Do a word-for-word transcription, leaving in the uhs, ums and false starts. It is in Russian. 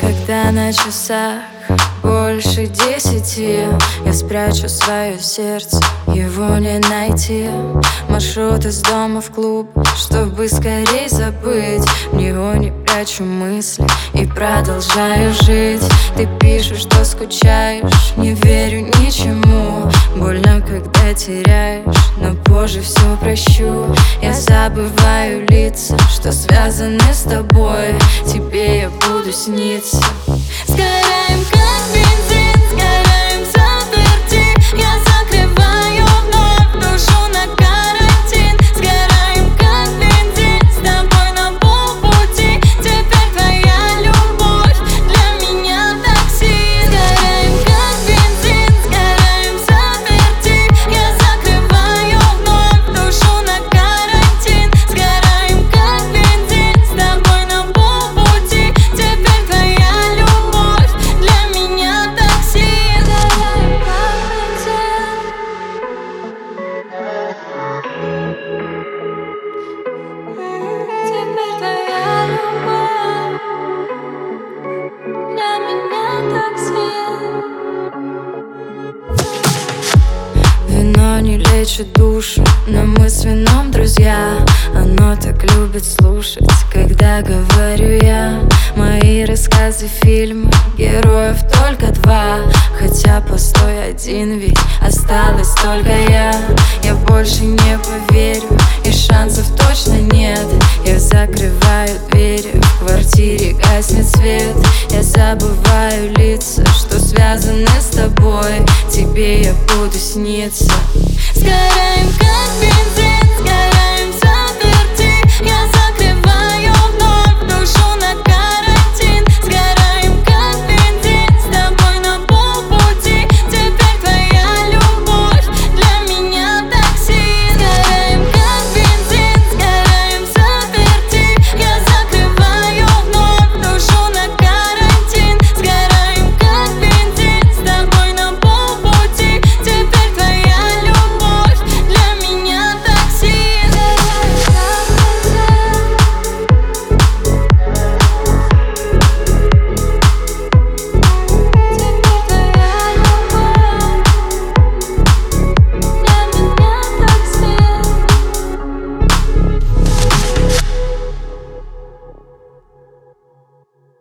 Когда на часах больше десяти, я спрячу свое сердце, его не найти. Маршрут из дома в клуб, чтобы скорей забыть. В него не прячу мысли и продолжаю жить. Ты пишешь, что скучаешь, не верю ничему. Больно, когда теряешь, но позже все прощу. Я забываю лица, что связаны с тобой. Тебе я буду сниться. Сгораем, как бензин, сгораем заперти. Я закрываю вновь душу на карантин. Сгораем, как бензин, с тобой на полпути. Теперь твоя любовь для меня токсин. Сгораем, как бензин, сгораем заперти. Я закрываю вновь душу на карантин. Сгораем, как бензин, с тобой на полпути. Теперь твоя любовь для меня токсин. Сгораем, как бензин. Теперь твоя любовь для меня токсин. Вино не лечит душу, но мы с вином друзья. Оно так любит слушать, когда говорю я. Мои рассказы, фильмы, героев только два. Хотя постой, один, ведь осталась только я. Я больше не поверю, и шансов точно нет. Я закрываю двери, в квартире гаснет свет. Я забываю лица, что связаны с тобой. Тебе я буду сниться. Сгораем, как